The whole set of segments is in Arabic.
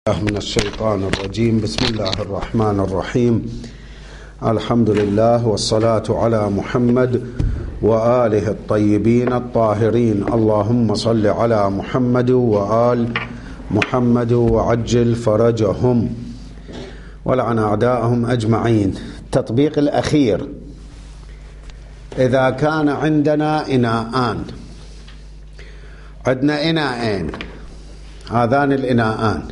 من الشيطان الرجيم. بسم الله الرحمن الرحيم. الحمد لله والصلاة على محمد وآله الطيبين الطاهرين. اللهم صل على محمد وآل محمد وعجل فرجهم ولعن أعداءهم أجمعين. التطبيق الأخير: إذا كان عندنا إناءان، عندنا إناءين، هذان الإناءان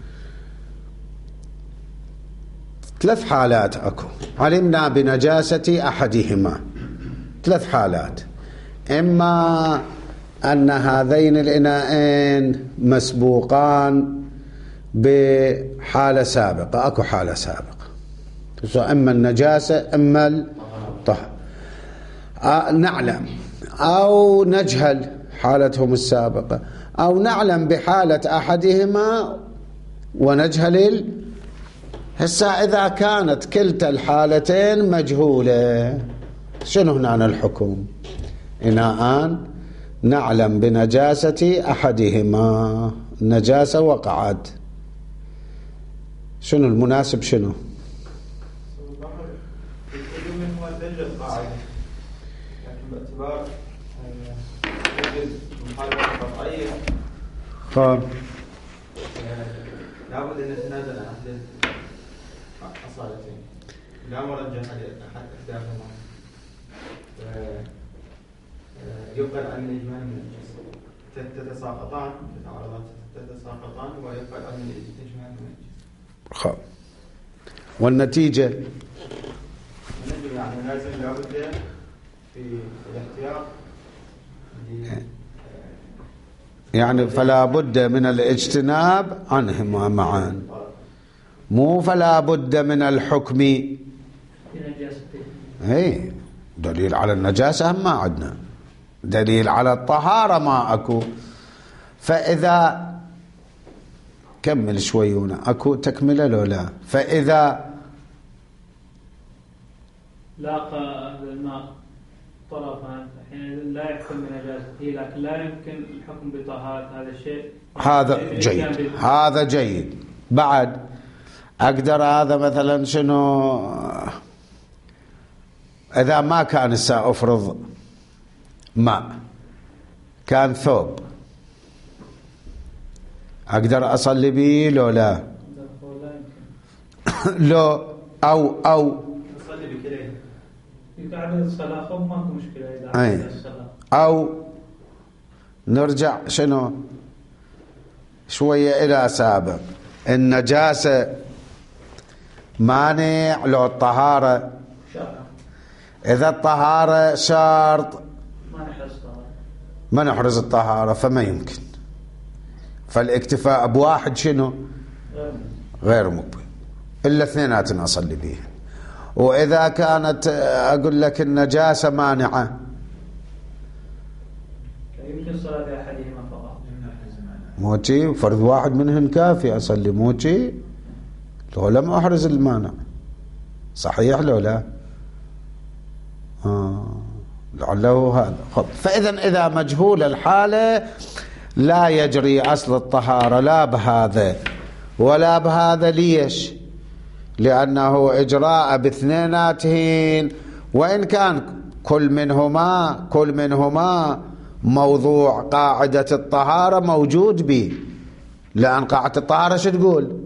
ثلاث حالات أكو، علمنا بنجاسة أحدهما. ثلاث حالات: إما أن هذين الإناءين مسبوقان بحالة سابقة، أكو حالة سابقة، إما النجاسة إما الطهر، نعلم أو نجهل حالتهم السابقة، أو نعلم بحالة أحدهما ونجهل هسا إذا كانت كلتا الحالتين مجهولة، شنو هنا الحكم؟ إناءان نعلم بنجاسة أحدهما، النجاسة وقعت، شنو المناسب؟ شنو؟ خاب لابد أن نتنازل عن أحد الأصالتين، لا مرجح أحد إحداهما، يقبل عن الإجمال من الجسد، تتساقطان، تتعارضان تتساقطان، ويقبل عن الإجمال من الجسد. خاب والنتيجة يعني لازم لابد في الاحتياط، يعني فلا بد من الاجتناب عنهما معا، مو فلا بد من الحكم. اي دليل على النجاسة ما عندنا، دليل على الطهارة ما اكو. فإذا كمل شوي هنا، اكو تكملة لو لا؟ فإذا لاقى الماء طرفا حينئذ لا يحكم بنجاسته، لكن لا يمكن الحكم بطهارة هذا الشيء. هذا جيد، هذا جيد. بعد أقدر هذا مثلا شنو إذا ما كان أفرض ماء، كان ثوب، أقدر أصلي به لو لا؟ لو أو أصلي بكليه يقعد الصلاة خب ماكو مشكلة إذا أي. أو نرجع شنو شوية إلى سابق، النجاسة مانع لو الطهارة؟ إذا الطهارة شرط ما نحرز الطهارة فما يمكن، فالاكتفاء بواحد شنو غير مقبل، إلا اثنيناتنا أصلي بيها. وإذا كانت أقول لك النجاسة مانعة، يمكن صلاة أحدهما فقط، موتي فرض واحد منهن كافي أصلي، موتي لو لم أحرز المانع، صحيح لو لا؟ لعله هذا. فإذا إذا مجهول الحالة لا يجري أصل الطهارة لا بهذا ولا بهذا. ليش؟ لأنه إجراء باثنيناتهن، وإن كان كل منهما موضوع قاعدة الطهارة موجود به، لأن قاعدة الطهارة شو تقول؟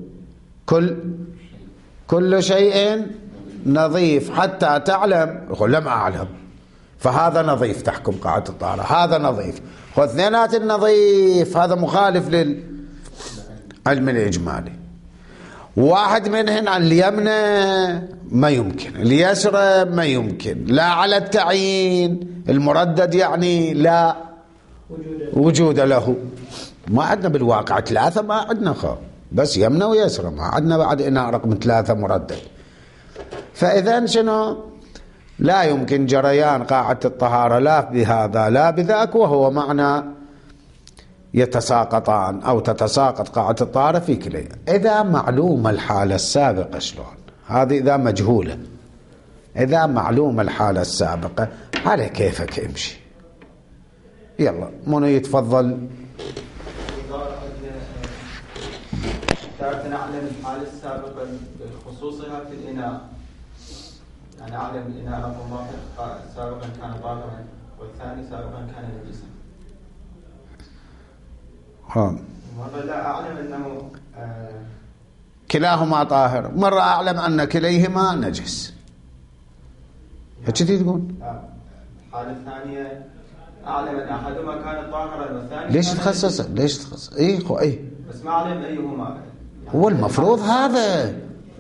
كل شيء نظيف حتى تعلم. يقول لم أعلم، فهذا نظيف، تحكم قاعدة الطهارة هذا نظيف، واثنينات النظيف، هذا مخالف للعلم الإجمالي. واحد منهن عن اليمنى ما يمكن، اليسرى ما يمكن، لا على التعيين المردد، يعني لا وجود له. ما عندنا بالواقع ثلاثة، ما عندنا بس يمنى ويسرى، ما عندنا بعد إناء رقم 3 مردد. فإذا شنو؟ لا يمكن جريان قاعدة الطهارة لا بهذا لا بذاك، وهو معنى يتساقطان أو تتساقط قاعدة الطهارة في كلية. إذا معلوم الحالة السابقة شلون؟ هذه إذا مجهولة. إذا معلوم الحالة السابقة على كيفك امشي. يلا منو يتفضل؟ تارة نعلم الحالة السابقة بخصوصها في الإناء، يعني أعلم الإناء رقم واحد سابقا كان طاهرا والثاني سابقا كان نجسا. مرة لا أعلم أنه كلاهما طاهر، مرة أعلم أن كليهما نجس. هيك تقول؟ الحالة الثانية أعلم أن أحدهما كان طاهرا والثاني ليش تخصص؟ ليش تخصص؟ إيه بس ما أعلم أيهما يعني. هو المفروض هذا.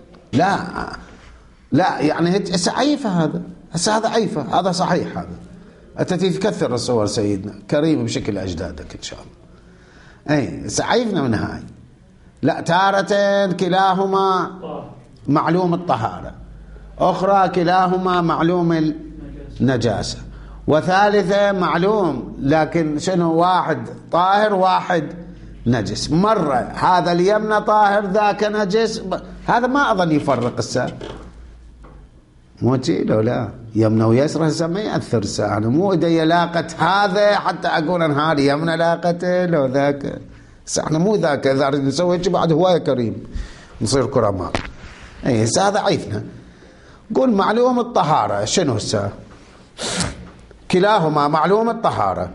لا يعني هسه عيفة هذا، هسه هذا عيفة، هذا صحيح. هذا أنت تكثر الصور سيدنا كريم بشكل أجدادك إن شاء الله. هسه عيفنا من هاي. لا، تارة كلاهما معلوم الطهارة، أخرى كلاهما معلوم النجاسة، وثالثة معلوم لكن شنو واحد طاهر واحد نجس. مرة هذا اليمنى طاهر ذاك نجس، هذا ما أظن يفرق الساعة. مو لو لا يمنى ويسرى هسه ما يأثر الساعة. أنا مو إذا لاقت هذا حتى أقول أن هذه يمنى لاقته لو ذاك. احنا مو ذاك، إذا أريد نسوي هيك بعد هواية كريم نصير كرماء. هسه هذا عيفنا. قول معلوم الطهارة شنو هسه؟ كلاهما معلوم الطهارة.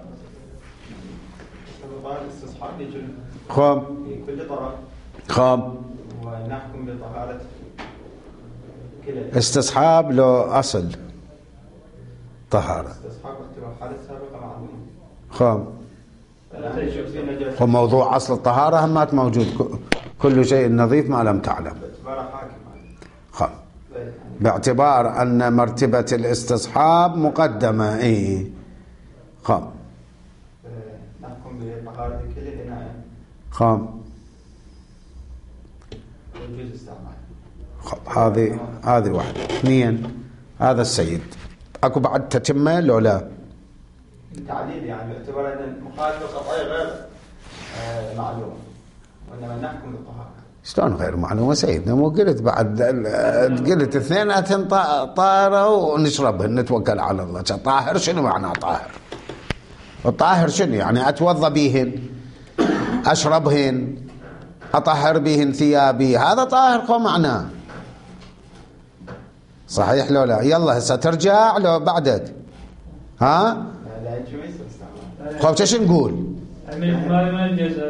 خام في كل طرف خام ونحكم بطهارة كلا. استصحاب لو أصل طهارة. استصحاب اختبار حالة سابقة معلومة. خام وموضوع أصل الطهارة همات موجود، كل شيء نظيف ما لم تعلم. خام باعتبار أن مرتبة الاستصحاب مقدمة. خام نحكم بطهارة كل الإناء. خام ويجوز استعمال. هذه واحدة. اثنين، هذا السيد اكو بعد تتمة لو لا؟ التعليل يعني باعتبار أن المخالفة قطعية غير معلومة، وإنما نحكم بالطهارة. شلون غير معلومة سيدنا؟ مو قلت بعد قلت اثنيناتهن طاهرة ونشربهن نتوكل على الله. طاهر شنو معنى طاهر؟ الطاهر شنو يعني؟ أتوضى بهن، أشربهن، أطهر بهن ثيابي، هذا طاهر قو معناه. صحيح لو لا؟ يلا هسه ترجع لو بعدك ها؟ خوف شو نقول؟ ما ينجز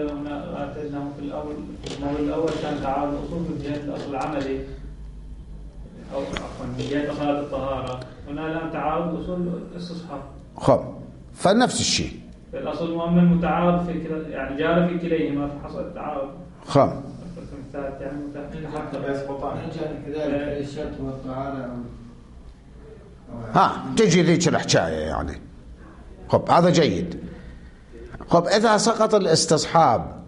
في الأول كان تعارض الأصول من جهة الأصل العملي، أو عفوا من جهة أصالة الطهارة. هنا الآن تعارض أصول الاستصحاب. خب فنفس الشيء. الأصل المؤمن متعارض في يعني جار في كليهما فحصل التعارض. خب يعني حتى يسقطان. كذلك الشرط والطهارة. تجي ذيك الحكاية يعني. خب هذا جيد. خب إذا سقط الاستصحاب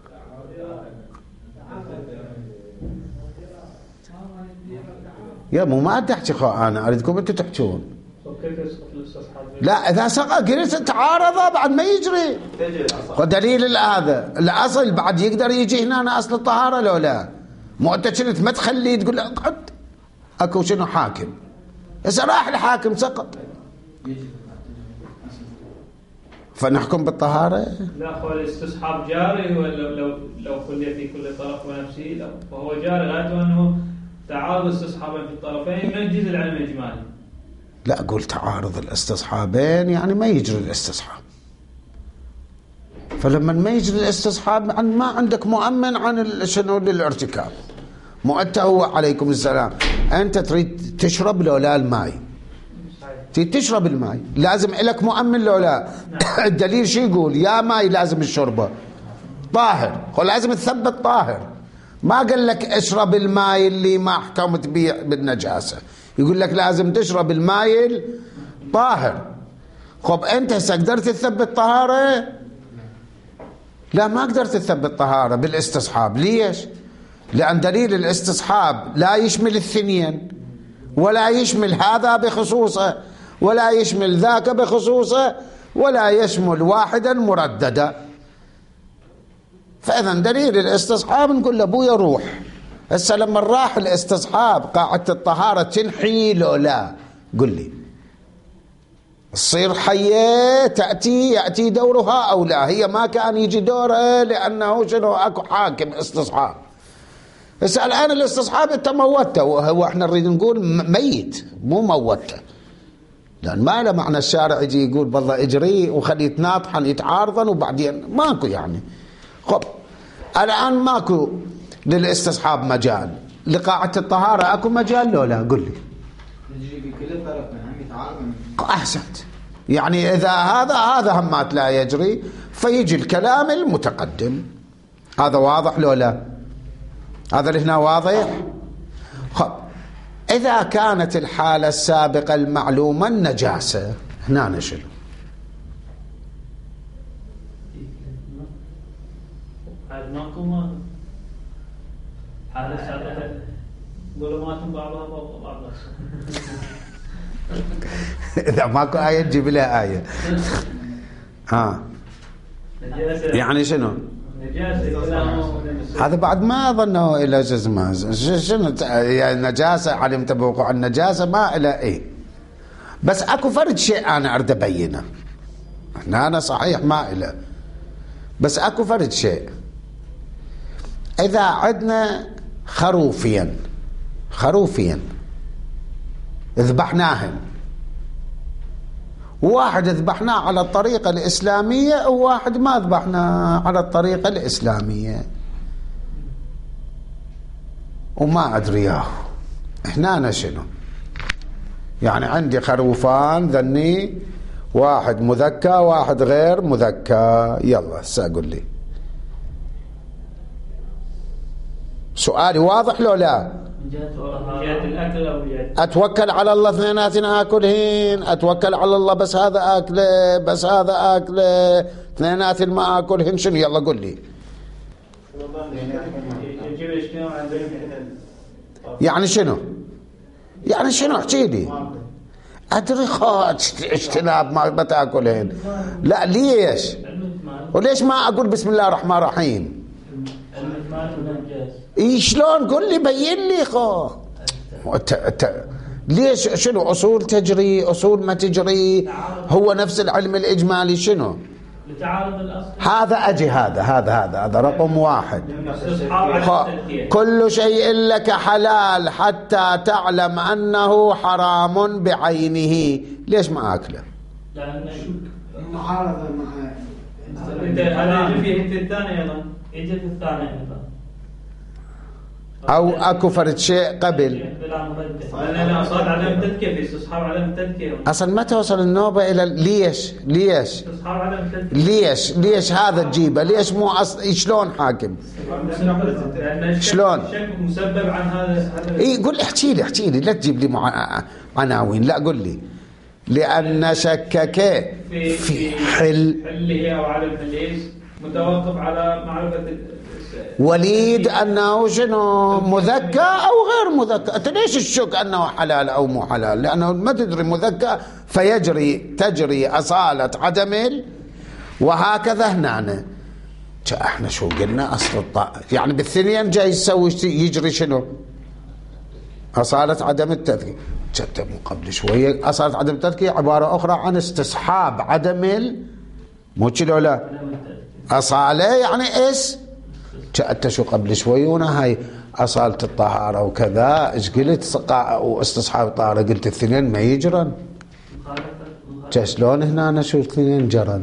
يا مو ما تحكي أنا أريدكم أنتم تحكون. لا إذا سقط قلت تعارض بعد ما يجري. ودليل هذا الأصل بعد يقدر يجي هنا أصل الطهارة لو لا؟ مو أنت كنت ما تخليه تقول له اقعد أكو شنو حاكم. إذا راح الحاكم سقط فنحكم بالطهارة. لا هو الاستصحاب جاري، لو خلي في كل طرف ونفسه فهو جاري غايته أنه تعارض استصحابين في الطرفين ينجز العلم الإجمالي. لا أقول تعارض الاستصحابين يعني ما يجري الاستصحاب. فلما ما يجري الاستصحاب ما عندك مؤمن عن شنو للارتكاب. مؤتى هو عليكم السلام. أنت تريد تشرب لو لا الماء، تريد تشرب الماء لازم لك مؤمن لو لا؟ الدليل شو يقول؟ يا ماء لازم الشربه طاهر، ولازم تثبت طاهر. ما قال لك اشرب الماء اللي ما حكمت به بالنجاسة، يقول لك لازم تشرب الماء طاهر. خب أنت هسه قدرت تثبت طهارة؟ لا ما قدرت تثبت طهارة بالاستصحاب. ليش؟ لأن دليل الاستصحاب لا يشمل الثنين، ولا يشمل هذا بخصوصه، ولا يشمل ذاك بخصوصه، ولا يشمل واحدا مرددا. فإذا دليل الاستصحاب نقول له أبويا روح. هسه لما راح الاستصحاب قاعدة الطهارة تنحي لو لا؟ قل لي. تصير حية يأتي دورها أو لا؟ هي ما كان يجي دورها لأنه شنو أكو حاكم استصحاب. هسه الآن الاستصحاب أنت موته، وهو احنا نريد نقول ميت مو موته، لأن ما له معنى الشارع يجي يقول بالله اجري وخليه يتناطحن يتعارضن وبعدين ماكو يعني. خب الآن ماكو للاستصحاب مجال، لقاعة الطهارة أكو مجال لو لا؟ قل لي. يجري بكل طرف هم يتعارضون. أحسنت. يعني إذا هذا همات لا يجري فيجي الكلام المتقدم. هذا واضح لو لا؟ هذا اللي هنا واضح. خب إذا كانت الحالة السابقة المعلومة النجاسة، هنا نشل حالة سابقة ظلمات بعضها فوق بعض. إذا ماكو آية تجيب لها آية. يعني شنو؟ هذا بعد ما ظنه إلى جزمة شنو يعني نجاسة، علمت بوقوع النجاسة ما إلى إيه. بس أكو فرد شيء أنا أريد أبينه. أنا صحيح ما إلى، بس أكو فرد شيء. إذا عدنا خروفيا ذبحناهم، واحد ذبحناه على الطريقة الإسلامية وواحد ما ذبحناه على الطريقة الإسلامية وما أدرياه، هنا شنو؟ يعني عندي خروفان ذني، واحد مذكى واحد غير مذكى. يلا سأقول لي سؤالي واضح لو لا؟ أتوكل على الله اثنيناتن آكلهن، أتوكل على الله بس هذا آكله بس هذا آكله، اثنيناتن ما آكلهن. شنو؟ يلا قل لي. يعني شنو؟ يعني شنو؟ احكي لي. أدري اجتناب ما تاكلهن. لا ليش؟ وليش ما أقول بسم الله الرحمن الرحيم؟ شلون؟ قل لي بين لي ليش؟ شنو أصول تجري أصول ما تجري؟ هو نفس العلم الإجمالي. شنو هذا؟ أجي هذا رقم واحد. كل شيء لك حلال حتى تعلم أنه حرام بعينه. ليش ما أكله؟ لأن معارضة مع هذا يجي فيه الثاني أيضا، يجي في الثاني أيضا، أو أكو فرد شيء قبل. أنا صار عدم تذكية في استصحاب عدم تذكية. أصلا ما توصل النوبة إلى ليش ليش هذا تجيبه؟ ليش مو شلون حاكم؟ شلون؟ الشك مسبب عن هذا. إيه قل احكي لي لا تجيب لي عناوين. لا قل لي. لأن شكك في حله أو عدم حله متوقف على معرفة وليد أنه شنو مذكى أو غير مذكى. أنت ليش الشك أنه حلال أو مو حلال؟ لأنه ما تدري مذكى تجري أصالة عدم وهكذا. هنا احنا شو قلنا؟ أصل يعني بالثنين جاي يسوي يجري شنو؟ أصالة عدم التذكير. جد مو قبل شوية أصالة عدم التذكير عبارة أخرى عن استصحاب عدم مو كذا ولا؟ أصالة يعني أنت شو قبل شوي وانا هاي أصالة الطهارة وكذا ايش قلت؟ واستصحاب الطهارة قلت الثنين ما يجرن. شلون هنا أنا شو اثنين جرن؟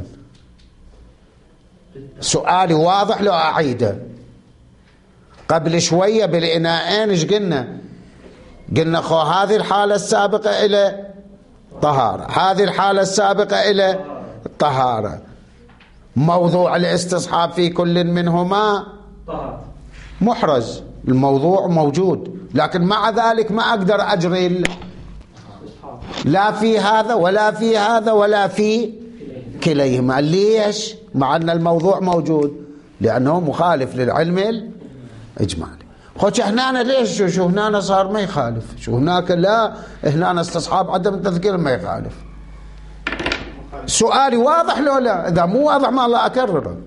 سؤالي واضح لو أعيده. قبل شوية بالإناءين ايش قلنا خو هذه الحالة السابقة إلى طهارة، هذه الحالة السابقة إلى طهارة، موضوع الاستصحاب في كل منهما محرز، الموضوع موجود، لكن مع ذلك ما أقدر أجري لا في هذا ولا في هذا ولا في كليهما. ليش؟ مع أن الموضوع موجود، لأنه مخالف للعلم الإجمالي. خوش هنا ليش شو هنا صار ما يخالف، شو هناك لا هنا استصحاب عدم التذكير ما يخالف. سؤالي واضح لو لا؟ إذا مو واضح ما الله أكرره.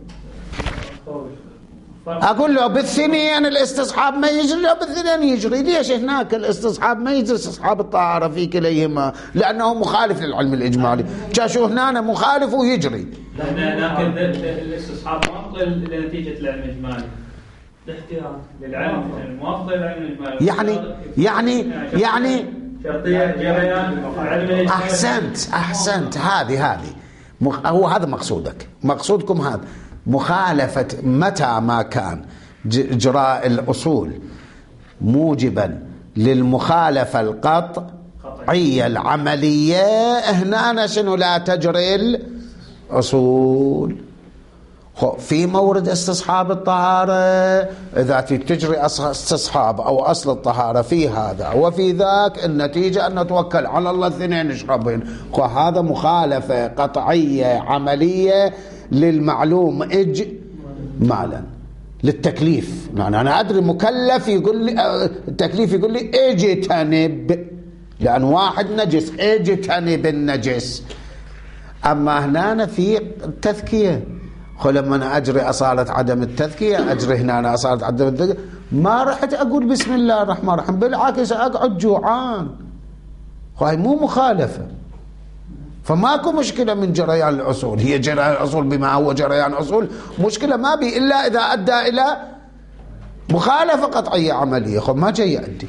أقول له بالثنين الاستصحاب ما يجري، له بالثنين يجري. ليش هناك الاستصحاب ما يجري استصحاب الطهارة في كليهما؟ لأنه مخالف للعلم الإجمالي. شو هنا مخالف ويجري. لأن الاستصحاب ما لنتيجة العلم الإجمالي، الاحتياط للعلم الموافقة للعلم الإجمالي يعني شرطية جريان العلم. أحسنت هذه هو هذا مقصودكم هذا مخالفة متى ما كان إجراء الأصول موجبا للمخالفة القطعية العملية، هنا شنو لا تجري الأصول. في مورد استصحاب الطهارة إذا تجري استصحاب أو أصل الطهارة في هذا وفي ذاك، النتيجة أن نتوكل على الله الاثنين يشربين. هذا مخالفة قطعية عملية للمعلوم إجمالا للتكليف. يعني أنا أدري مكلف يقول لي التكليف يقول لي اجتنب، لأن واحد نجس اجتنب النجس. أما هنا في التذكية، لما أنا أجري أصالة عدم التذكية أجري هنا أنا أصالة عدم التذكية، ما رحت أقول بسم الله الرحمن الرحيم، بالعكس أقعد جوعان. هاي مو مخالفة، فماكو مشكلة من جريان الأصول. هي جريان الأصول بما هو جريان أصول مشكلة ما بي إلا إذا أدى إلى مخالفة قطعية عملية. ما جاي يؤدي،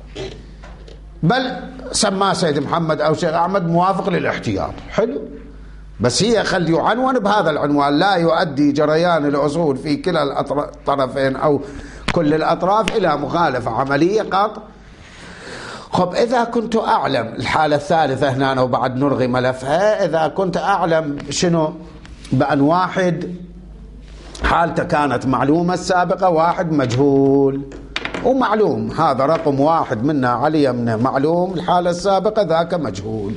بل سماه سيد محمد أو شيخ أحمد موافق للاحتياط، حلو، بس هي خل يعنون بهذا العنوان: لا يؤدي جريان الأصول في كلا الطرفين أو كل الأطراف إلى مخالفة عملية قط. إذا كنت أعلم الحالة الثالثة هنا وبعد نرغي ملفها، إذا كنت أعلم شنو بأن واحد حالته كانت معلومة السابقة، واحد مجهول ومعلوم، هذا رقم واحد منا على يمنه معلوم، الحالة السابقة ذاك مجهول.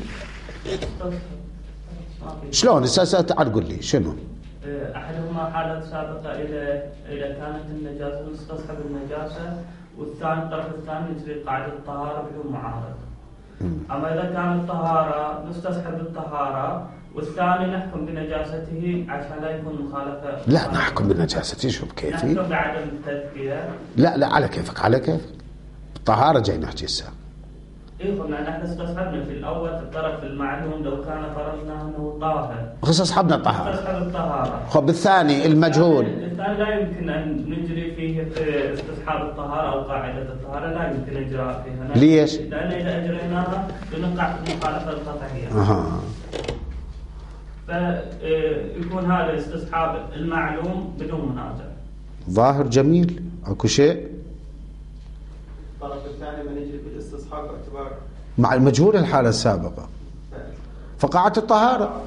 شلون اساسا؟ تعال قل لي شنو؟ احدهما حالة سابقة اذا كانت النجاسة مستصحب النجاسة، والثاني الطرف الثاني يجري قاعدة الطهارة بدون معارض. اما اذا كانت الطهارة مستصحب الطهارة والثاني نحكم بنجاسته عشان لا يكون مخالفة. لا نحكم بنجاسته شو بكيفي؟ نحكم بعدم التذكية. لا على كيفك، على كيفك. الطهارة جاي نحكي هسه. قلنا نحن استصحبنا في الاول في الطرف المعلوم، لو كان فرضنا انه طاهر استصحبنا الطهارة. استصحب الطهارة. بالثاني المجهول، الثاني لا يمكن ان نجري فيه في استصحاب الطهارة او قاعدة الطهارة، لا يمكن اجراء فيها. ليش؟ لان اذا اجريناها بنقع في المخالفة القطعية. فيكون هذا استصحاب المعلوم بدون منازع. ظاهر جميل، اكو شيء الطرف الثاني من يجري بالاستصحاب باعتبار مع المجهول الحالة السابقة فقاعة الطهارة.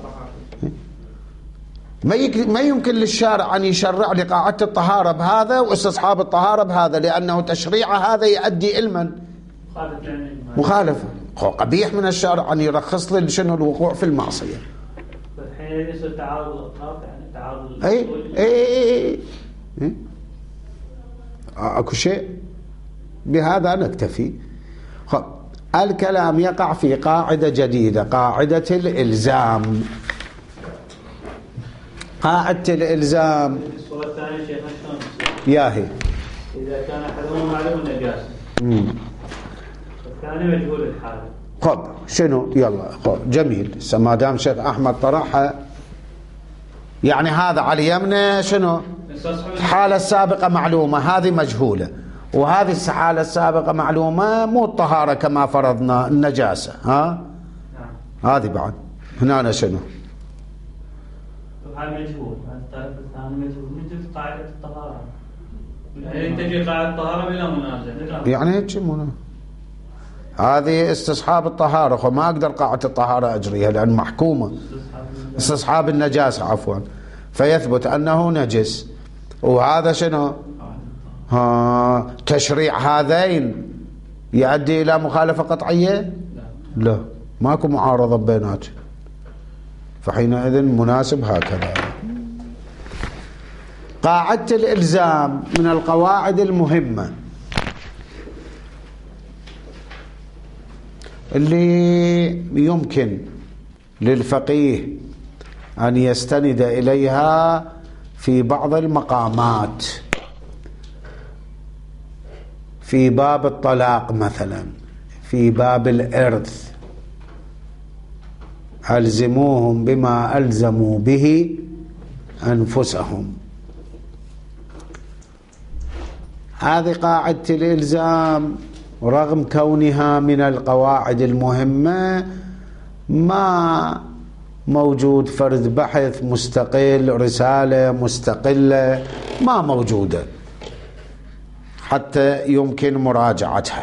ما يمكن للشارع أن يشرع لقاعة الطهارة بهذا واستصحاب الطهارة بهذا، لأنه تشريع هذا يؤدي إلما مخالفة. قبيح من الشارع أن يرخص لي شنو الوقوع في المعصية. الحين يصير تعارض الأطراف، يعني تعارض. أي أكو شيء بهذا نكتفي. الكلام يقع في قاعدة جديدة، قاعدة الإلزام. قاعدة الإلزام الصورة الثانية شيخ ياهي إذا كان أحدهما معلوم النجاسة الثاني مجهول الحال. شنو يلا جميل. ما دام شيخ أحمد طرحها، يعني هذا على يمنا شنو؟ الحالة السابقة معلومة، هذه مجهولة، وهذه الحالة السابقة معلومة مو الطهارة كما فرضنا، النجاسة. هذه بعد هنا شنو؟ هذا مجهول، الطرف الثاني مجهول، نجي في قاعدة الطهارة. يعني تجي قاعدة الطهارة بلا منازع. يعني هيك هذه استصحاب الطهارة، ما أقدر قاعدة الطهارة أجريها لأن محكومة. استصحاب النجاسة عفوا، فيثبت أنه نجس. وهذا شنو؟ تشريع هذين يؤدي إلى مخالفة قطعية؟ لا، ماكو معارضة بيناتهم، فحينئذ مناسب هكذا. قاعدة الإلزام من القواعد المهمة اللي يمكن للفقيه أن يستند إليها في بعض المقامات، في باب الطلاق مثلا، في باب الإرث: ألزموهم بما ألزموا به أنفسهم. هذه قاعدة الإلزام رغم كونها من القواعد المهمة ما موجود فرد بحث مستقل، رسالة مستقلة ما موجودة حتى يمكن مراجعتها.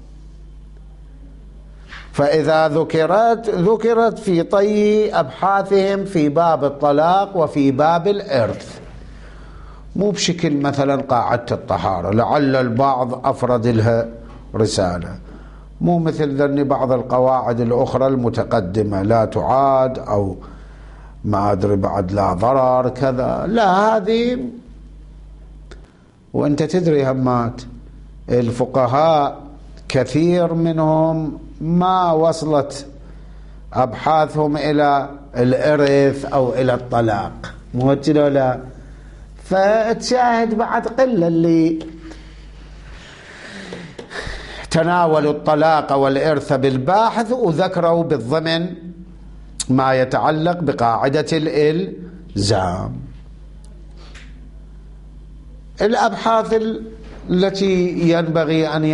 فإذا ذكرت في طي أبحاثهم في باب الطلاق وفي باب الإرث، مو بشكل مثلا قاعدة الطهارة لعل البعض أفرد لها رسالة، مو مثل ذن بعض القواعد الأخرى المتقدمة لا تعاد أو ما أدري بعد لا ضرر كذا، لا هذه. وأنت تدري همات الفقهاء كثير منهم ما وصلت أبحاثهم إلى الإرث أو إلى الطلاق، مو كده لا؟ فتشاهد بعد قلة اللي تناولوا الطلاق والإرث بالباحث وذكروا بالضمن ما يتعلق بقاعدة الإلزام. الأبحاث التي ينبغي أن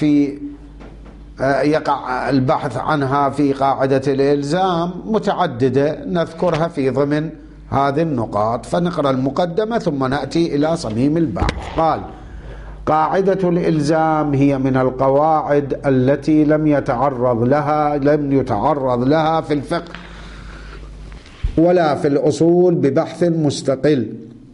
يقع البحث عنها في قاعدة الإلزام متعددة، نذكرها في ضمن هذه النقاط، فنقرأ المقدمة ثم نأتي إلى صميم البحث. قال: قاعدة الإلزام هي من القواعد التي لم يتعرض لها في الفقه ولا في الأصول ببحث مستقل،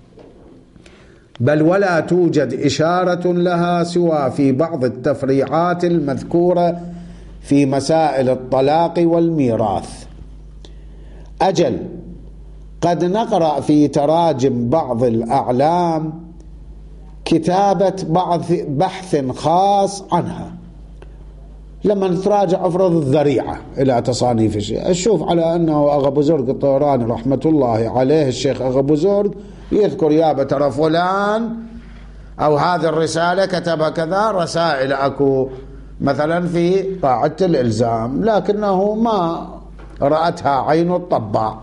بل ولا توجد إشارة لها سوى في بعض التفريعات المذكورة في مسائل الطلاق والميراث. أجل قد نقرأ في تراجم بعض الأعلام كتابة بحث خاص عنها. لما نتراجع أفرض الذريعة إلى تصانيف الشيء، أشوف على أنه أغا بزرق الطيراني رحمة الله عليه، الشيخ أغا بزرق يذكر يابا ترى فلان أو هذه الرسالة كتبها كذا، رسائل أكو مثلا في قاعدة الإلزام لكنه ما رأتها عين الطباع،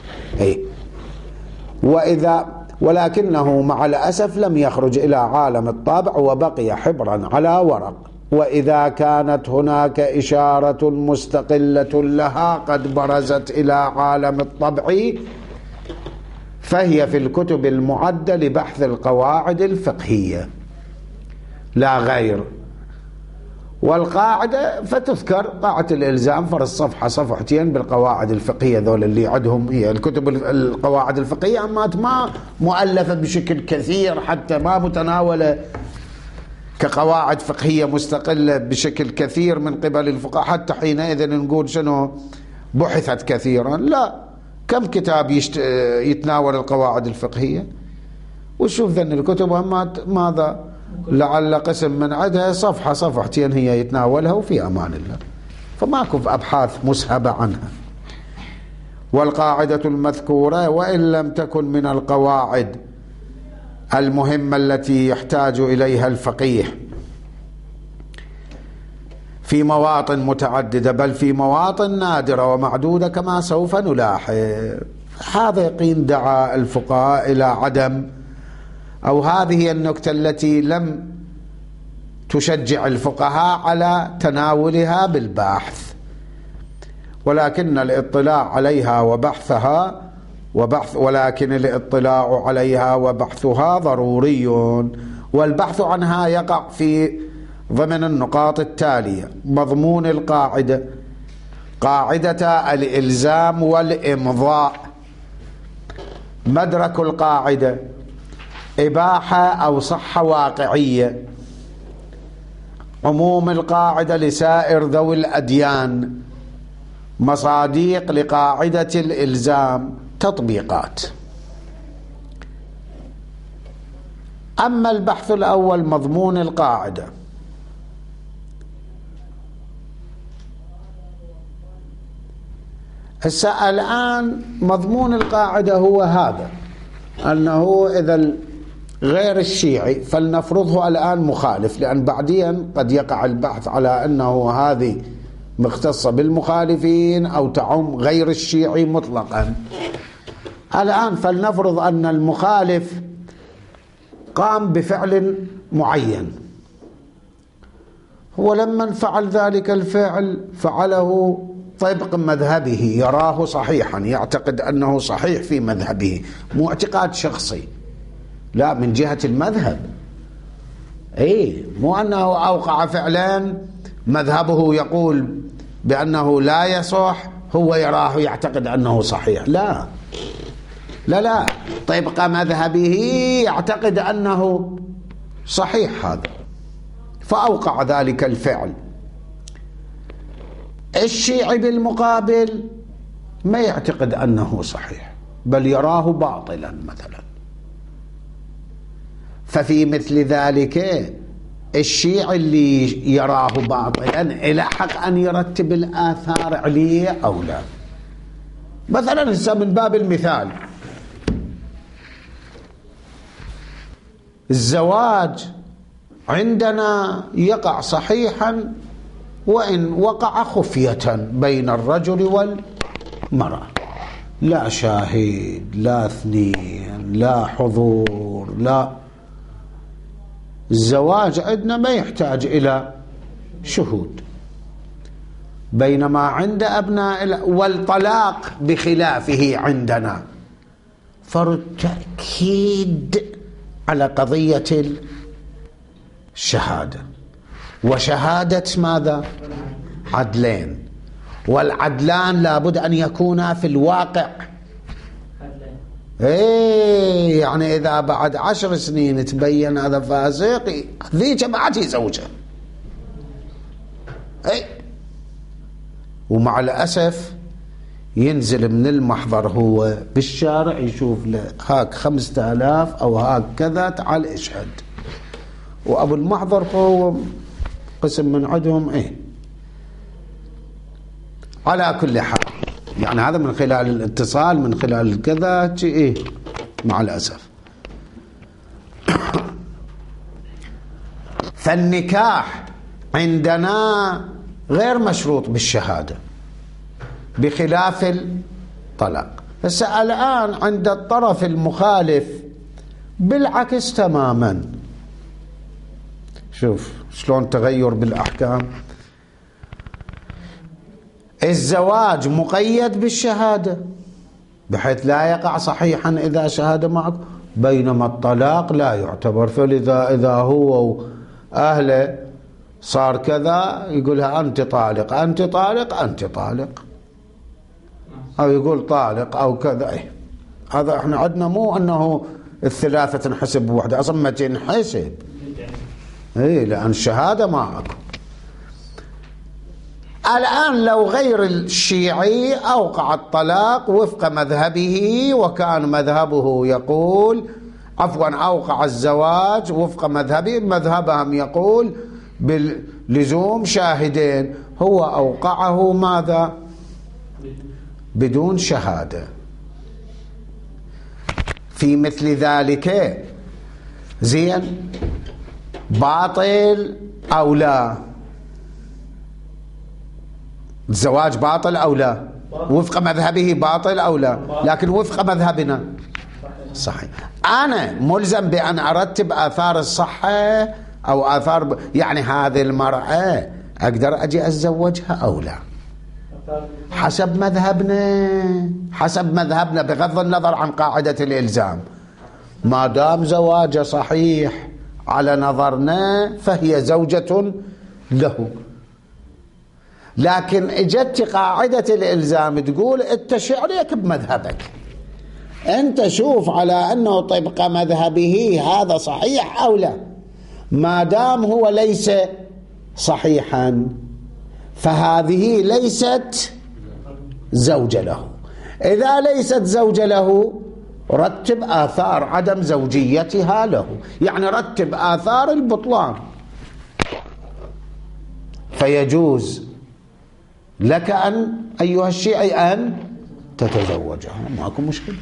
ولكنه مع الأسف لم يخرج إلى عالم الطابع وبقي حبرا على ورق. وإذا كانت هناك إشارة مستقلة لها قد برزت إلى عالم الطبع فهي في الكتب المعدة لبحث القواعد الفقهية لا غير. والقاعدة فتذكر قاعدة الإلزام فرض صفحتين بالقواعد الفقهية، ذول اللي عندهم هي الكتب القواعد الفقهية، أما ما مؤلفة بشكل كثير حتى ما متناولة كقواعد فقهية مستقلة بشكل كثير من قبل الفقهاء، حتى حينئذ نقول شنو بحثت كثيرا. لا، كم كتاب يتناول القواعد الفقهية، وشوف ذن الكتب ماذا لعل قسم من عدها صفحتين هي يتناولها وفي أمان الله، فماكو أبحاث مسهبة عنها. والقاعدة المذكورة وإن لم تكن من القواعد المهمة التي يحتاج إليها الفقيه في مواطن متعددة، بل في مواطن نادرة ومعدودة كما سوف نلاحظ. هذا يقين دعا الفقهاء إلى عدم، أو هذه هي النكتة التي لم تشجع الفقهاء على تناولها بالبحث، ولكن الاطلاع عليها وبحثها ضروري، والبحث عنها يقع في ضمن النقاط التالية: مضمون القاعدة، قاعدة الإلزام والإمضاء، مدرك القاعدة، إباحة أو صحة واقعية، عموم القاعدة لسائر ذوي الأديان، مصاديق لقاعدة الإلزام، تطبيقات. أما البحث الأول مضمون القاعدة، الآن مضمون القاعدة هو هذا، أنه إذا غير الشيعي فلنفرضه الآن مخالف، لأن بعدين قد يقع البحث على أنه هذه مختصة بالمخالفين أو تعم غير الشيعي مطلقا. الآن فلنفرض أن المخالف قام بفعل معين، هو لما فعل ذلك الفعل فعله طبق مذهبه، يراه صحيحا، يعتقد أنه صحيح في مذهبه، مو اعتقاد شخصي، لا، من جهة المذهب. مو أنه أوقع فعلا مذهبه يقول بأنه لا يصح، هو يراه يعتقد أنه صحيح، لا لا لا، طبق مذهبه يعتقد أنه صحيح هذا، فأوقع ذلك الفعل. الشيعي بالمقابل ما يعتقد أنه صحيح، بل يراه باطلا مثلا. ففي مثل ذلك الشيعي اللي يراه باطلا إلى حق أن يرتب الآثار عليه أو لا. مثلا هسه من باب المثال، الزواج عندنا يقع صحيحا وإن وقع خفية بين الرجل والمرأة، لا شاهد، لا اثنين، لا حضور، لا. الزواج عندنا ما يحتاج إلى شهود، بينما عند أبناء والطلاق بخلافه عندنا فرض تأكيد على قضية الشهادة، وشهادة ماذا؟ عدلين، والعدلان لابد أن يكونا في الواقع. يعني إذا بعد 10 سنين تبين هذا فاسق، ذيك ما عاد يزوجه. ومع الأسف ينزل من المحضر هو بالشارع يشوف له هاك 5000 أو هاك كذا، تعال اشهد، وأبو المحضر هو قسم من عندهم. على كل حال يعني هذا من خلال الاتصال، من خلال الكذا، مع الأسف. فالنكاح عندنا غير مشروط بالشهادة بخلاف الطلاق. بس الآن عند الطرف المخالف بالعكس تماما. شوف شلون تغير بالأحكام. الزواج مقيد بالشهادة بحيث لا يقع صحيحا إذا شهد معك، بينما الطلاق لا يعتبر. فلذا إذا هو أهله صار كذا يقولها أنت طالق، أنت طالق، أنت طالق، أو يقول طالق أو كذا. هذا احنا عندنا مو أنه الثلاثة تنحسب بوحدة، أصلا ما تنحسب، لأن الشهادة معك. الآن لو غير الشيعي أوقع الطلاق وفق مذهبه، وكان مذهبه يقول أوقع الزواج وفق مذهبه، مذهبهم يقول بلزوم شاهدين، هو أوقعه ماذا؟ بدون شهادة. في مثل ذلك زين باطل أو لا؟ الزواج باطل أو لا؟ وفق مذهبه باطل أو لا؟ لكن وفق مذهبنا صحيح. أنا ملزم بأن أرتب آثار الصحة أو آثار يعني هذه المرأة أقدر أجي أتزوجها أو لا؟ حسب مذهبنا بغض النظر عن قاعدة الإلزام. ما دام زواجه صحيح على نظرنا فهي زوجة له. لكن اجت قاعدة الإلزام تقول انت شعرك بمذهبك، انت شوف على انه طبق مذهبه هذا صحيح او لا. ما دام هو ليس صحيحا فهذه ليست زوجة له. إذا ليست زوجة له رتب آثار عدم زوجيتها له، يعني رتب آثار البطلان، فيجوز لك أن أيها الشيعي أن تتزوجها، ماكو مشكلة.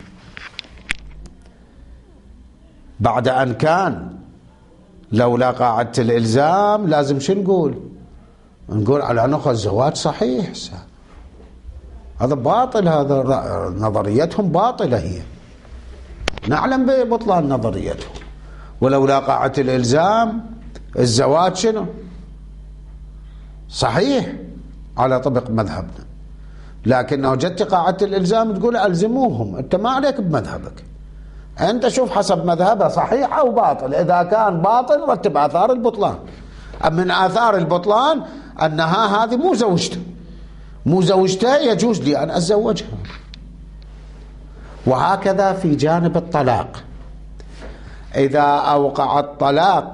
بعد أن كان لولا قاعدة الإلزام لازم شو نقول على أنه الزواج صحيح. هذا باطل، هذا نظريتهم باطلة، هي نعلم ببطلان نظريتهم. ولولا قاعدة الإلزام الزواج شنو؟ صحيح على طبق مذهبنا، لكنه جت قاعدة الإلزام تقول ألزموهم، أنت ما عليك بمذهبك، أنت شوف حسب مذهبه صحيح أو باطل، إذا كان باطل رتب آثار البطلان. من آثار البطلان أنها هذه مو زوجته يجوز لي أن أتزوجها. وهكذا في جانب الطلاق، إذا أوقع الطلاق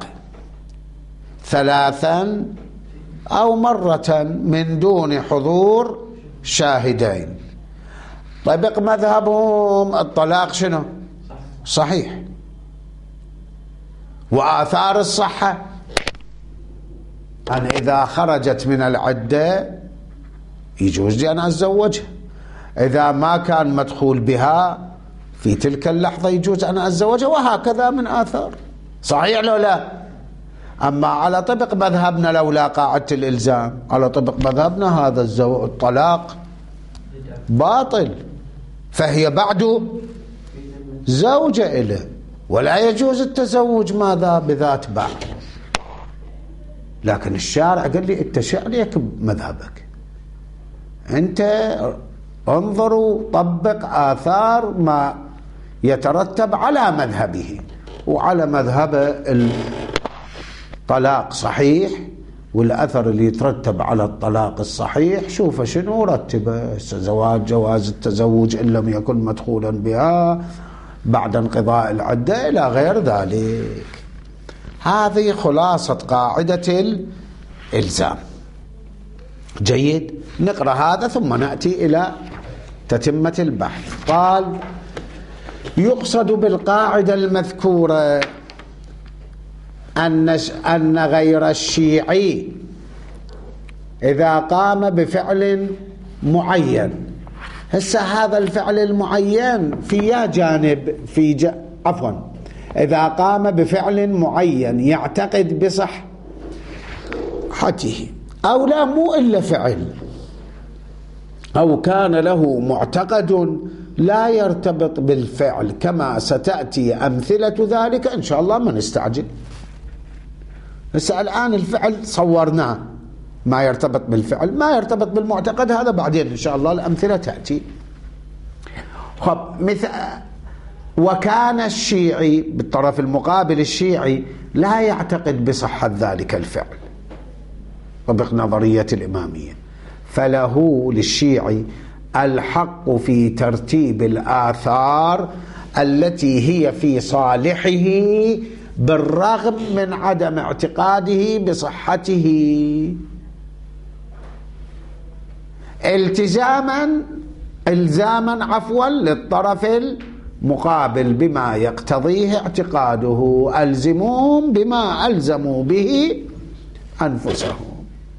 3 أو مرة من دون حضور شاهدين، طبق مذهبهم الطلاق شنو؟ صحيح. وآثار الصحة أن إذا خرجت من العدة يجوز لي أن أتزوجها، إذا ما كان مدخول بها في تلك اللحظة يجوز أن أتزوجها، وهكذا من آثار. صحيح لو لا؟ أما على طبق مذهبنا لولا قاعدة الإلزام، على طبق مذهبنا هذا الطلاق باطل، فهي بعد زوجة إله، ولا يجوز التزوج ماذا بذات بعض. لكن الشارع قال لي أنت عليك بمذهبك، أنت انظروا طبق آثار ما يترتب على مذهبه، وعلى مذهب الطلاق صحيح، والأثر اللي يترتب على الطلاق الصحيح شوف شنو رتبه، زواج جواز التزوج إن لم يكن مدخولا بها بعد انقضاء العدة إلى غير ذلك. هذه خلاصة قاعدة الإلزام. جيد، نقرأ هذا ثم نأتي إلى تتمة البحث. قال: يقصد بالقاعدة المذكورة أن غير الشيعي إذا قام بفعل معين، هسه هذا الفعل المعين في جانب إذا قام بفعل معين يعتقد بصحته أو لا، مو إلا فعل، أو كان له معتقد لا يرتبط بالفعل، كما ستأتي أمثلة ذلك إن شاء الله، ما نستعجل. بس الآن الفعل صورناه ما يرتبط بالفعل، ما يرتبط بالمعتقد، هذا بعدين إن شاء الله الأمثلة تأتي. وكان الشيعي بالطرف المقابل، الشيعي لا يعتقد بصحة ذلك الفعل طبق نظرية الإمامية، فله للشيعي الحق في ترتيب الآثار التي هي في صالحه بالرغم من عدم اعتقاده بصحته، إلزاما للطرف المقابل بما يقتضيه اعتقاده، ألزموهم بما ألزموا به أنفسهم.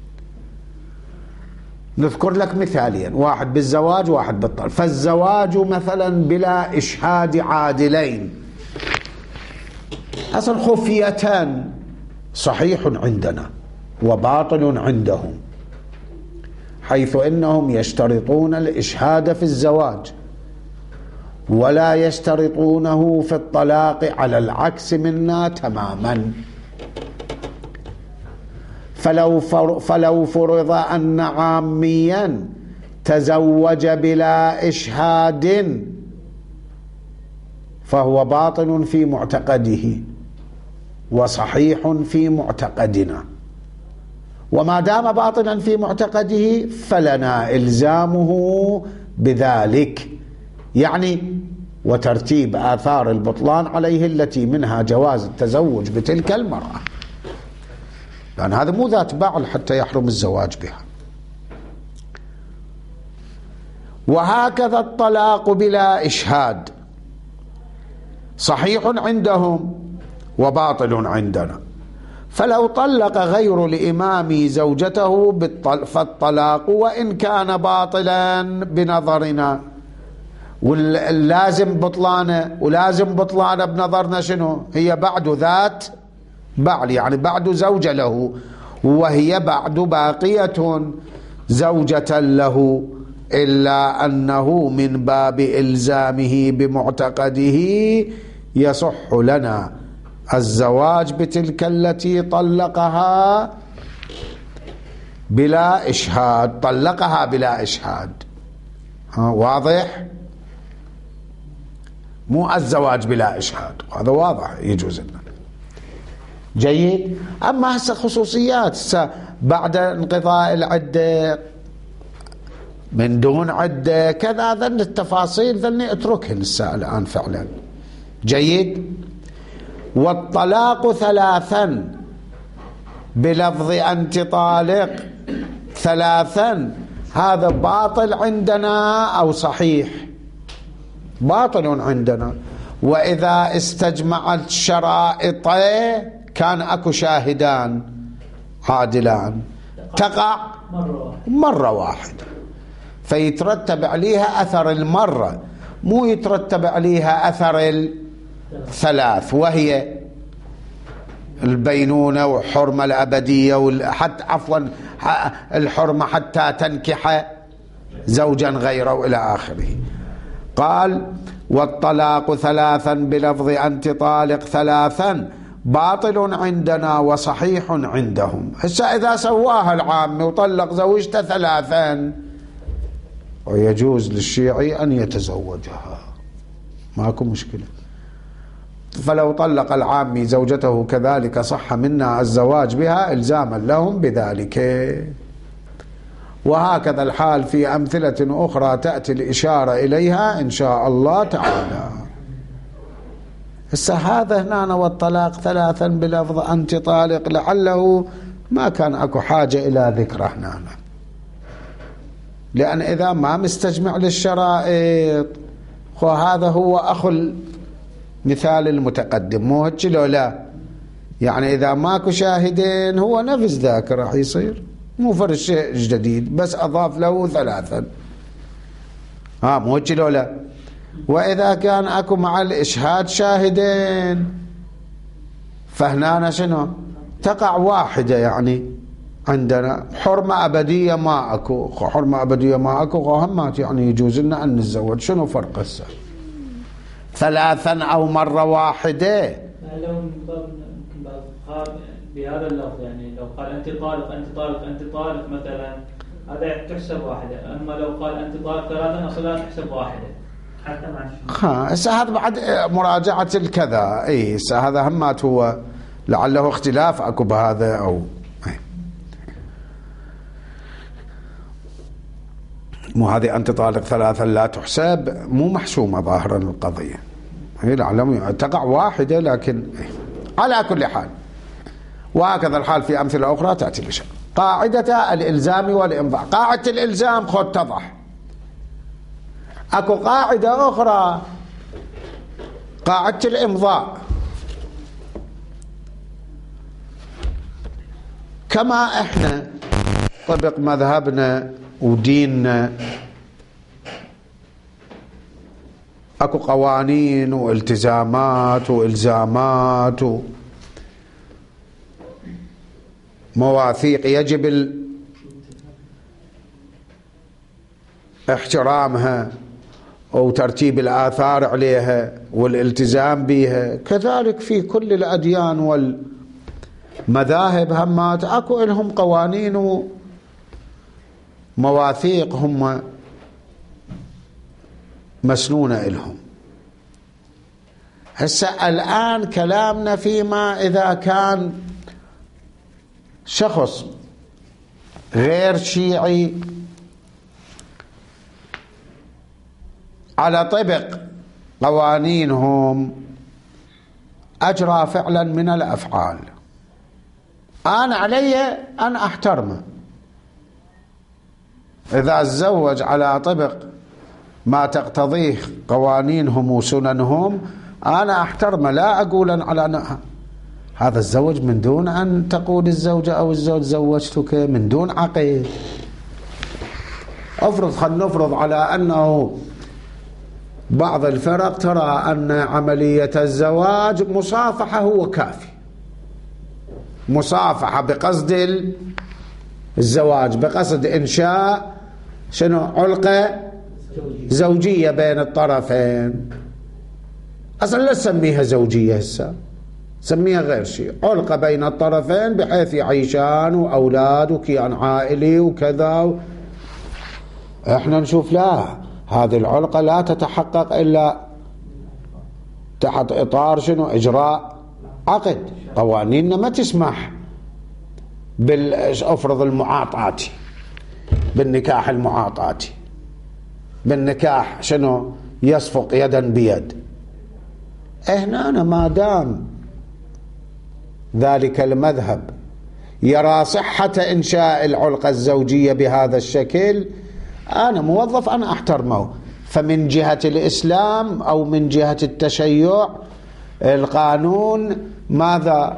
نذكر لك مثالين، واحد بالزواج واحد بالطلاق. فالزواج مثلا بلا إشهاد عادلين أصل خفية صحيح عندنا وباطل عندهم، حيث إنهم يشترطون الإشهاد في الزواج ولا يشترطونه في الطلاق، على العكس منا تماما. فلو فرض أن عاميا تزوج بلا إشهاد فهو باطل في معتقده وصحيح في معتقدنا، وما دام باطلا في معتقده فلنا إلزامه بذلك، يعني وترتيب آثار البطلان عليه، التي منها جواز التزوج بتلك المرأة، لأن هذا مو ذات بعل حتى يحرم الزواج بها. وهكذا الطلاق بلا إشهاد صحيح عندهم وباطل عندنا. فلو طلق غير الإمام زوجته فالطلاق وإن كان باطلا بنظرنا، واللازم بطلانه، ولازم بطلانه بنظرنا شنو؟ هي بعد ذات بعل، يعني بعد زوجة له، وهي بعد باقية زوجة له، إلا أنه من باب إلزامه بمعتقده يصح لنا الزواج بتلك التي طلقها بلا إشهاد، طلقها بلا إشهاد. واضح؟ مو الزواج بلا إشهاد، هذا واضح يجوز لنا. جيد. أما هسه خصوصيات، هسه بعد انقضاء العدة، من دون عدة، كذا، ذن التفاصيل ذني اتركهن هسه الآن فعلا. جيد. والطلاق 3 بلفظ أنت طالق 3، هذا باطل عندنا أو صحيح؟ باطل عندنا. وإذا استجمعت شرائط كان أكو شاهدان عادلان تقع مرة واحدة، فيترتب عليها أثر المرة، مو يترتب عليها أثر 3، وهي البينونة وحرمة الأبدية، حتى عفوا الحرمة حتى تنكح زوجا غيره إلى آخره. قال والطلاق 3 بلفظ أنت طالق 3 باطل عندنا وصحيح عندهم. هسه إذا سواها العامة وطلق زوجته 3 ويجوز للشيعي أن يتزوجها، ماكو مشكلة. فلو طلق العامي زوجته كذلك صح منا الزواج بها إلزاما لهم بذلك. وهكذا الحال في أمثلة أخرى تأتي الإشارة إليها إن شاء الله تعالى. هسه هذا هنا والطلاق 3 بلفظ أنت طالق لعله ما كان أكو حاجة إلى ذكره هنا، لأن إذا ما مستجمع للشرائط هذا هو أخو مثال المتقدم، مو هيك لو لا؟ يعني إذا ماكو شاهدين هو نفس ذاك راح يصير، مو فرق شيء جديد، بس أضاف له 3. مو هيك لو لا؟ وإذا كان أكو مع الإشهاد شاهدين فهنا شنو؟ تقع واحدة. يعني عندنا حرمة أبدية ما أكو، حرمة أبدية ما أكو غهمات، يعني يجوز لنا أن نتزوج. شنو فرق هسه؟ 3 أو مرة واحدة. لو ممكن بعض بهذا اللفظ، يعني لو قال أنت طالق أنت طالق أنت طالق مثلا، هذا تحسب واحدة. أما لو قال أنت طالق 3 أصلا تحسب واحدة حتى مع هسه هذا بعد مراجعة الكذا. اي هسه هذا همات هو لعله اختلاف اكو بهذا او مو هذه أنت طالق 3 لا تحسب، مو محسومة ظاهرا القضية، هي لعلهم تقع واحدة. لكن على كل حال وهكذا الحال في أمثلة أخرى تأتي الإشارة. قاعدة الإلزام والإمضاء. قاعدة الإلزام خذ تضح. أكو قاعدة أخرى قاعدة الإمضاء. كما إحنا طبق مذهبنا وديننا أكو قوانين والتزامات وإلزامات ومواثيق يجب احترامها وترتيب الآثار عليها والالتزام بها. كذلك في كل الأديان والمذاهب همات أكو لهم قوانين ومواثيق هم مسنونة إلهم. هسه الآن كلامنا فيما إذا كان شخص غير شيعي على طبق قوانينهم أجرى فعلا من الأفعال، أنا علي أن أحترمه. إذا تزوج على طبق ما تقتضيه قوانينهم وسننهم أنا أحترمه، لا أقول على هذا الزوج من دون أن تقول الزوجة أو الزوج زوجتك من دون عقد. خلينا نفرض على أنه بعض الفرق ترى أن عملية الزواج مصافحة هو كافي، مصافحة بقصد الزواج، بقصد إنشاء شنو علقة زوجية بين الطرفين. أصلا لا تسميها زوجية هسه، سميها غير شيء، علقة بين الطرفين بحيث يعيشان وأولاد وكيان عائلي وكذا. احنا نشوف لا، هذه العلقة لا تتحقق إلا تحت إطار شنو؟ إجراء عقد. قوانيننا ما تسمح أفرض المعاطاتي، بالنكاح المعاطاتي، بالنكاح شنو؟ يصفق يدا بيد. هنا أنا ما دام ذلك المذهب يرى صحة إنشاء العلقة الزوجية بهذا الشكل، أنا موظف أنا أحترمه. فمن جهة الإسلام أو من جهة التشيع القانون ماذا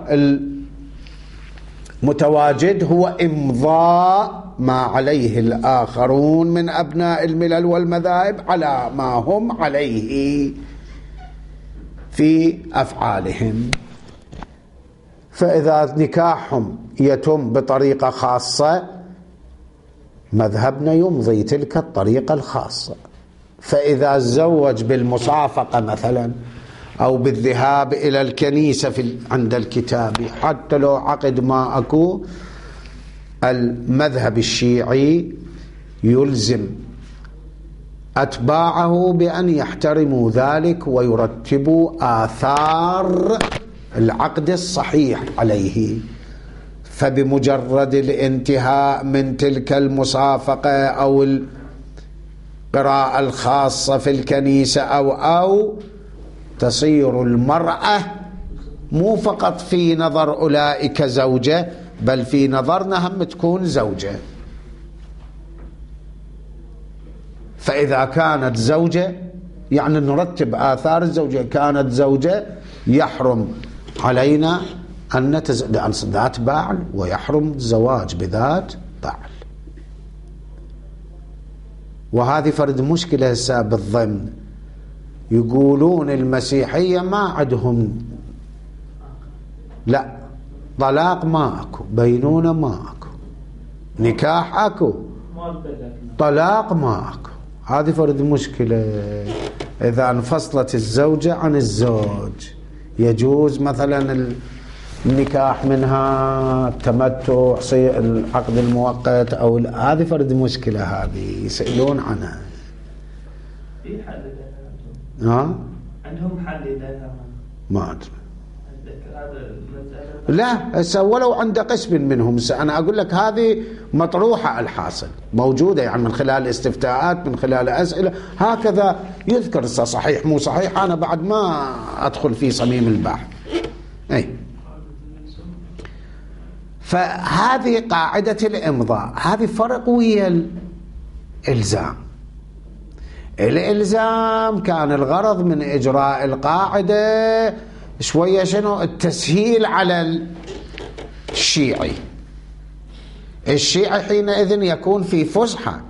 المتواجد؟ هو إمضاء ما عليه الآخرون من أبناء الملل والمذاهب على ما هم عليه في أفعالهم. فإذا نكاحهم يتم بطريقة خاصة، مذهبنا يمضي تلك الطريقة الخاصة. فإذا تزوج بالمصافقة مثلا أو بالذهاب إلى الكنيسة عند الكتاب، حتى لو عقد ما أكو، المذهب الشيعي يلزم أتباعه بأن يحترموا ذلك ويرتبوا آثار العقد الصحيح عليه. فبمجرد الانتهاء من تلك المصافقة أو القراءة الخاصة في الكنيسة أو تصير المرأة مو فقط في نظر أولئك زوجة، بل في نظرنا هم تكون زوجة. فإذا كانت زوجة يعني نرتب آثار الزوجة. كانت زوجة يحرم علينا أن لأن ذات بعل، ويحرم الزواج بذات بعل. وهذه فرد مشكلة هسه بالضمن. يقولون المسيحية ما عندهم، لا، طلاق ما أكو، بينونة ما أكو، نكاح أكو، طلاق ما أكو. هذه فرد مشكلة. إذا انفصلت الزوجة عن الزوج يجوز مثلا النكاح منها، التمتع، العقد المؤقت، أو هذه فرد مشكلة. هذه يسألون عنها. في حل لها؟ عندهم حل لها؟ ما أدري. لا، ولو عند قسم منهم. أنا أقول لك هذه مطروحة الحاصل، موجودة يعني من خلال استفتاءات، من خلال أسئلة، هكذا يذكر. صحيح مو صحيح أنا بعد ما أدخل في صميم البحث. أي. فهذه قاعدة الإمضاء. هذه فرق ويا الإلزام. الإلزام كان الغرض من إجراء القاعدة شوية شنو؟ التسهيل على الشيعي. الشيعي حينئذ يكون في فسحة.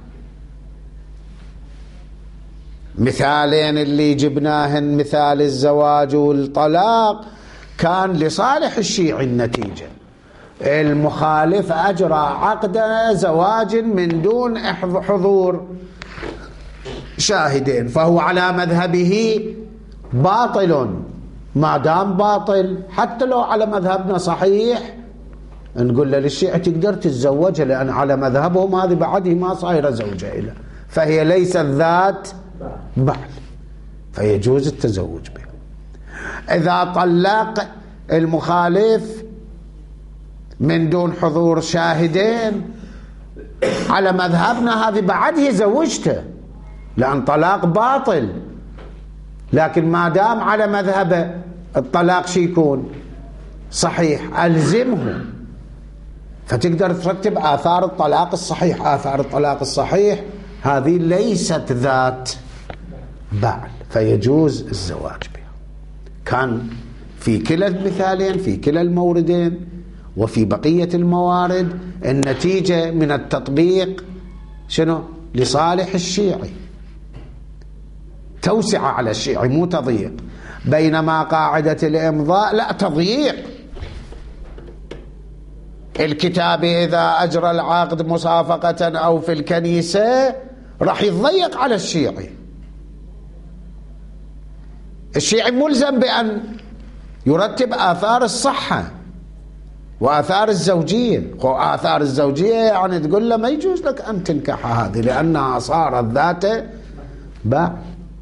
مثالين اللي جبناهن، مثال الزواج والطلاق، كان لصالح الشيعي النتيجة. المخالف أجرى عقد زواج من دون حضور شاهدين، فهو على مذهبه باطل. ما دام باطل، حتى لو على مذهبنا صحيح، نقول له للشيعة تقدر تتزوجها، لأن على مذهبهم هذه بعده ما صايرة زوجة إله، فهي ليست ذات بعل، فيجوز التزوج بها. إذا طلق المخالف من دون حضور شاهدين، على مذهبنا هذه بعده زوجته، لأن طلاق باطل. لكن ما دام على مذهبه الطلاق شي يكون صحيح، ألزمه. فتقدر ترتب آثار الطلاق الصحيح. آثار الطلاق الصحيح هذه ليست ذات بعل، فيجوز الزواج بها. كان في كلا المثالين، في كلا الموردين، وفي بقية الموارد النتيجة من التطبيق شنو؟ لصالح الشيعي، توسع على الشيعي مو تضييق. بينما قاعدة الإمضاء لا، تضييق. الكتابي إذا أجرى العقد مصافقة أو في الكنيسة راح يضيق على الشيعي. الشيعي ملزم بأن يرتب آثار الصحة وآثار الزوجية. آثار الزوجية يعني تقول له ما يجوز لك أن تنكح هذه لأنها صارت ذات باع.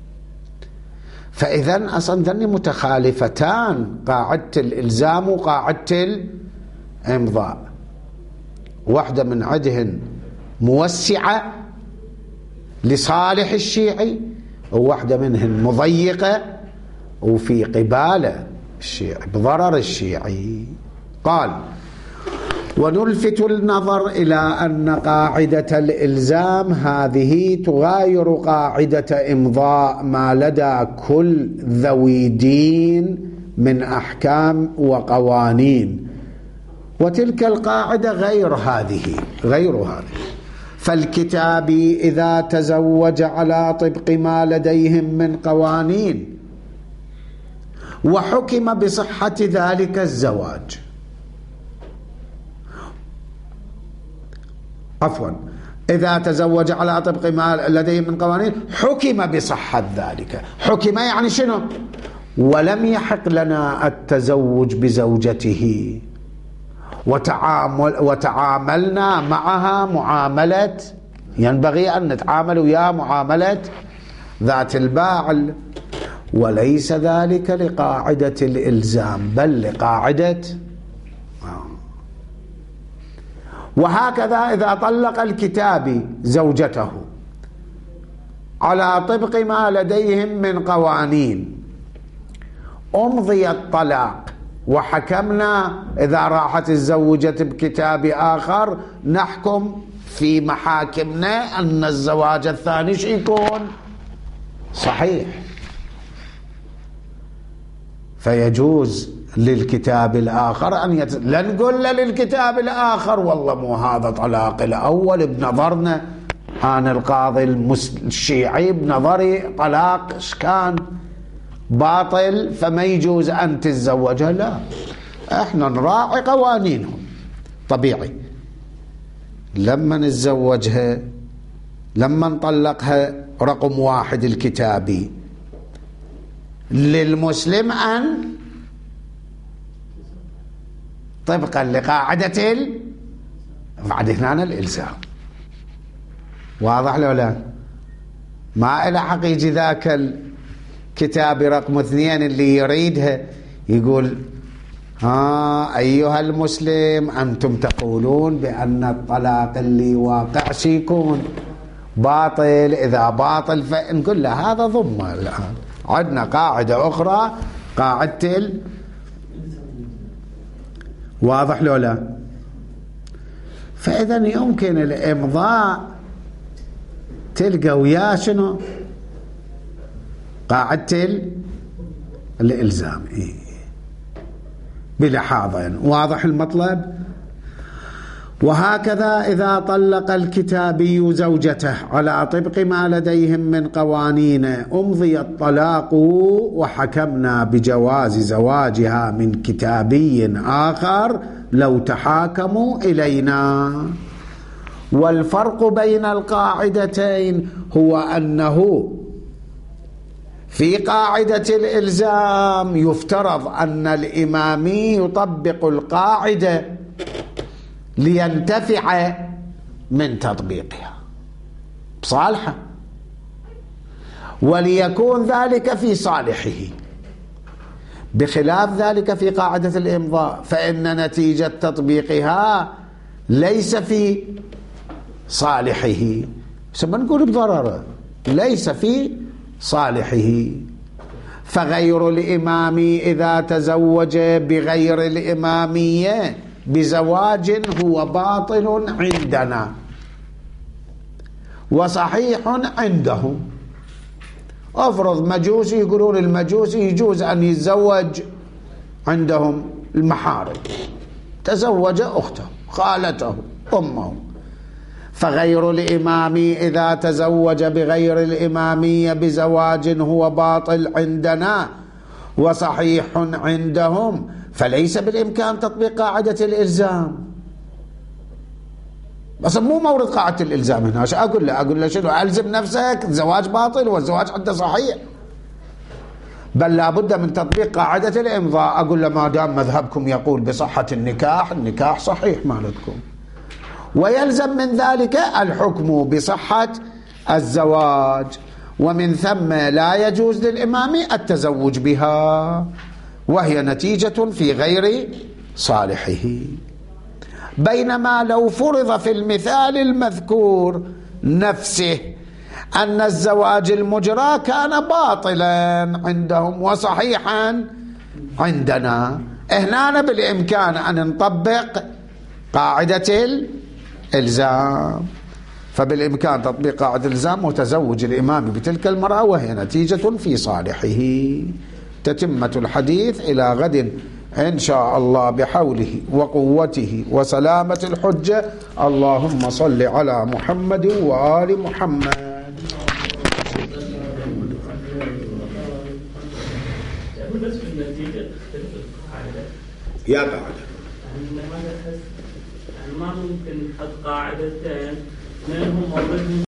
فإذا أصلا ذني متخالفتان، قاعدة الإلزام وقاعدة الإمضاء. واحدة من عندهن موسعة لصالح الشيعي، وواحدة منهن مضيقة وفي قبالة الشيعي بضرر الشيعي. قال: ونلفت النظر إلى أن قاعدة الإلزام هذه تغاير قاعدة إمضاء ما لدى كل ذوي دين من أحكام وقوانين، وتلك القاعدة غير هذه. فالكتابي إذا تزوج على طبق ما لديهم من قوانين وحكم بصحة ذلك الزواج، إذا تزوج على طبق ما لديهم من قوانين حكم بصحة ذلك. حكم يعني شنو؟ ولم يحق لنا التزوج بزوجته وتعاملنا معها معاملة، ينبغي أن نتعامل ويا معاملة ذات الباعل، وليس ذلك لقاعدة الإلزام بل لقاعدة. وهكذا إذا طلق الكتابي زوجته على طبق ما لديهم من قوانين أمضي الطلاق وحكمنا، إذا راحت الزوجة بكتاب آخر نحكم في محاكمنا أن الزواج الثاني يكون صحيح، فيجوز للكتاب الآخر أن لا نقول للكتاب الآخر والله مو هذا طلاق الأول بنظرنا أنا القاضي الشيعي بنظري طلاق كان باطل فما يجوز أن تتزوجها. لا، احنا نراعي قوانينهم. طبيعي لما نتزوجها لما نطلقها رقم واحد الكتابي للمسلم أن طبقا لقاعدة بعد هنا الإلزام. واضح لو لا؟ ما إلى حق يجي ذاك الكتاب رقم 2 اللي يريدها يقول أيها المسلم أنتم تقولون بأن الطلاق اللي واقع يكون باطل، إذا باطل فنقول له هذا ضمه. الآن عندنا قاعدة أخرى قاعدة واضح لو لا؟ فإذا يمكن الإمضاء تلقى وياه شنو؟ قاعدة الإلزام بلحاظين. واضح المطلب؟ وهكذا إذا طلق الكتابي زوجته على طبق ما لديهم من قوانين أمضي الطلاق وحكمنا بجواز زواجها من كتابي آخر لو تحاكموا إلينا. والفرق بين القاعدتين هو أنه في قاعدة الإلزام يفترض أن الإمامي يطبق القاعدة لينتفع من تطبيقها بصالحه وليكون ذلك في صالحه، بخلاف ذلك في قاعدة الإمضاء فإن نتيجة تطبيقها ليس في صالحه، سنقول بضرره، ليس في صالحه. فغير الإمامي إذا تزوج بغير الإمامية بزواج هو باطل عندنا وصحيح عندهم. أفرض مجوسي يقولون المجوسي يجوز أن يتزوج عندهم المحارم، تزوج أخته خالته أمه. فغير الإمامي إذا تزوج بغير الإمامية بزواج هو باطل عندنا وصحيح عندهم، فليس بالإمكان تطبيق قاعدة الإلزام. بس مو مورد قاعدة الإلزام هنا. أقول له شنو؟ ألزم نفسك زواج باطل والزواج عنده صحيح. بل لا بد من تطبيق قاعدة الإمضاء. أقول له ما دام مذهبكم يقول بصحة النكاح، النكاح صحيح مالتكم، ويلزم من ذلك الحكم بصحة الزواج، ومن ثم لا يجوز للإمام التزوج بها، وهي نتيجة في غير صالحه. بينما لو فرض في المثال المذكور نفسه أن الزواج المجرى كان باطلا عندهم وصحيحا عندنا، هنا بالإمكان أن نطبق قاعدة الإلزام، فبالإمكان تطبيق قاعدة الإلزام وتزوج الإمام بتلك المرأة وهي نتيجة في صالحه. تتمة الحديث إلى غد إن شاء الله بحوله وقوته وسلامة الحجة. اللهم صل على محمد وآل محمد. يا قاعدة ما ممكن نحط قاعدتين منهم